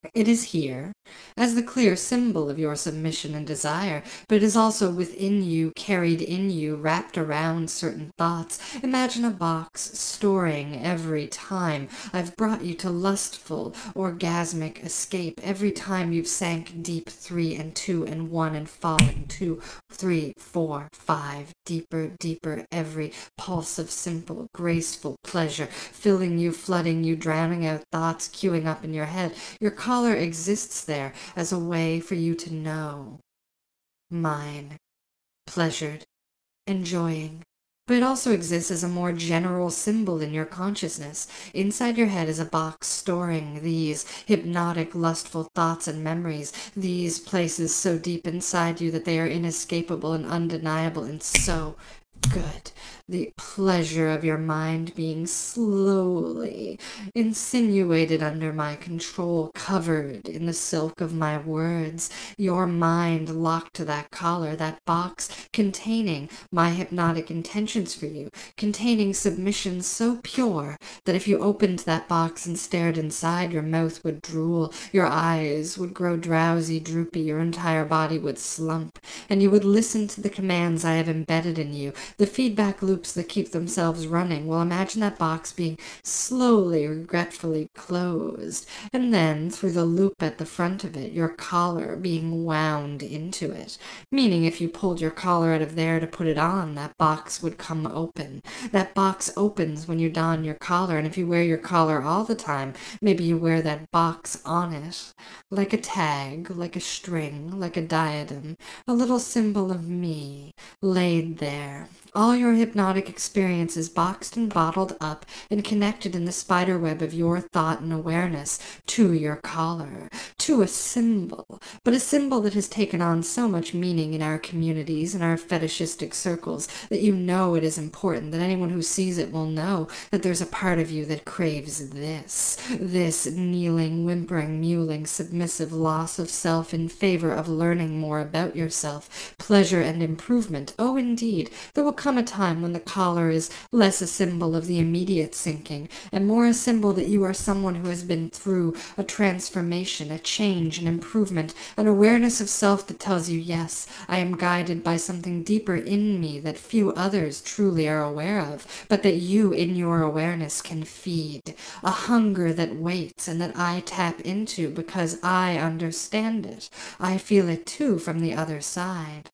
It is here, as the clear symbol of your submission and desire, but it is also within you, carried in you, wrapped around certain thoughts. Imagine a box storing every time I've brought you to lustful, orgasmic escape, every time you've sank deep 3 and 2 and 1 and fallen 2, 3, 4, 5, deeper, deeper, every pulse of simple, graceful pleasure, filling you, flooding you, drowning out thoughts queuing up in your head. Your collar exists there as a way for you to know. Mine. Pleasured. Enjoying. But it also exists as a more general symbol in your consciousness. Inside your head is a box storing these hypnotic, lustful thoughts and memories, these places so deep inside you that they are inescapable and undeniable and so good. The pleasure of your mind being slowly insinuated under my control, covered in the silk of my words. Your mind locked to that collar, that box containing my hypnotic intentions for you, containing submissions so pure that if you opened that box and stared inside, your mouth would drool, your eyes would grow drowsy, droopy, your entire body would slump, and you would listen to the commands I have embedded in you, the feedback loops that keep themselves running. Well, imagine that box being slowly, regretfully closed, and then through the loop at the front of it, your collar being wound into it. Meaning if you pulled your collar out of there to put it on, that box would come open. That box opens when you don your collar, and if you wear your collar all the time, maybe you wear that box on it, like a tag, like a string, like a diadem, a little symbol of me laid there. All your hypnotic experiences boxed and bottled up and connected in the spiderweb of your thought and awareness to your collar, to a symbol, but a symbol that has taken on so much meaning in our communities and our fetishistic circles that you know it is important, that anyone who sees it will know that there's a part of you that craves this kneeling, whimpering, mewling, submissive loss of self in favor of learning more about yourself, pleasure and improvement. Oh, indeed, there will come a time when the collar is less a symbol of the immediate sinking and more a symbol that you are someone who has been through a transformation, a change, an improvement, an awareness of self that tells you, yes, I am guided by something deeper in me that few others truly are aware of, but that you in your awareness can feed, a hunger that waits and that I tap into because I understand it. I feel it too from the other side.